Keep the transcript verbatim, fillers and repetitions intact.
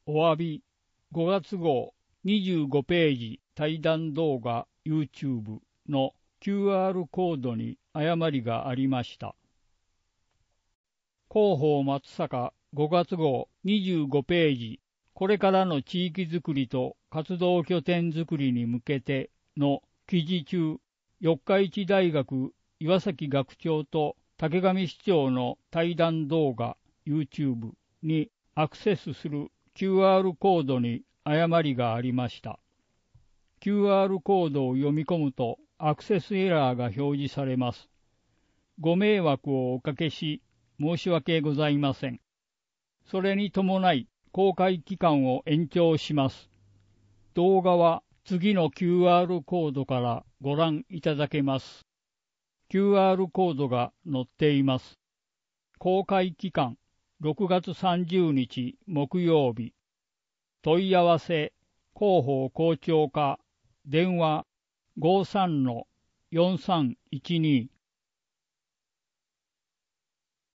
お詫びごがつ号にじゅうごページ対談動画 YouTube の キューアール コードに誤りがありました。広報松阪ごがつ号にじゅうごページこれからの地域づくりと活動拠点づくりに向けての記事中、四日市大学岩崎学長と竹上市長の対談動画 YouTube にアクセスする キューアール コードに誤りがありました。キューアール コードを読み込むとアクセスエラーが表示されます。ご迷惑をおかけし申し訳ございません。それに伴い公開期間を延長します。動画は次の キューアール コードからご覧いただけます。キューアール コードが載っています。公開期間ろくがつさんじゅうにち木曜日。問い合わせ広報校長課電話 ごさんのよんさんいちに